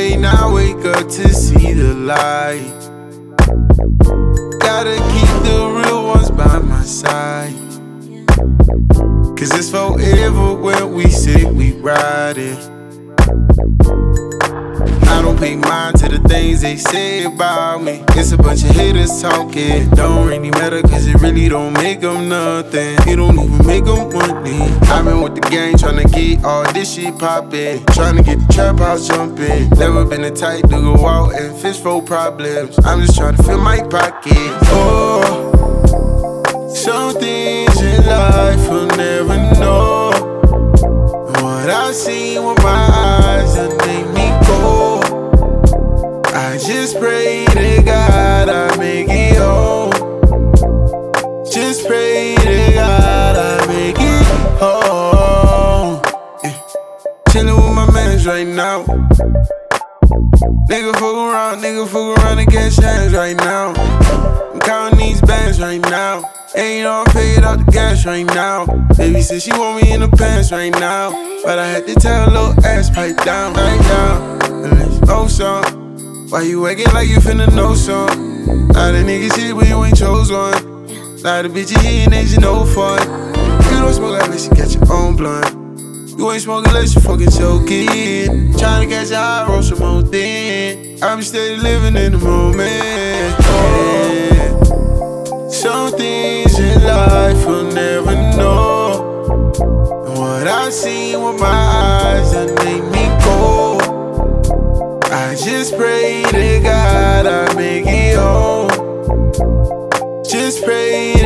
and I wake up to see the light. Gotta keep the real ones by my side. Cause it's forever when we say we ride it. I don't pay mind to the things they say about me. It's a bunch of haters talking. Don't really matter cause it really don't make them nothing. It don't even make them money. I've been with the gang tryna get all this shit poppin'. Tryna get the trap house jumpin'. Never been the type to go out and fish for problems. I'm just tryna fill my pocket. Oh, some things in life will never know. What I seen with my eyes that made me go. I just pray to God I make it home. Just pray to God I make it home. Yeah. Chillin' with my mans right now. Nigga fuck around and get hands right now. I'm counting these bands right now. Ain't all paid out the gas right now. Baby said she want me in the pants right now, but I had to tell her little ass pipe down right now. And there's no song. Why you acting like you finna know some? Now the niggas shit but you ain't chose one. Now the bitch you hitting ain't you no fun. You don't smoke unless you got your own blunt. You ain't smoking unless you fucking choking. Tryna catch your high, roll some more thin. I'm steady living in the moment. Yeah. Some things in life you'll never know. And what I seen with my eyes that made me go. I just pray to God I make it home. Just pray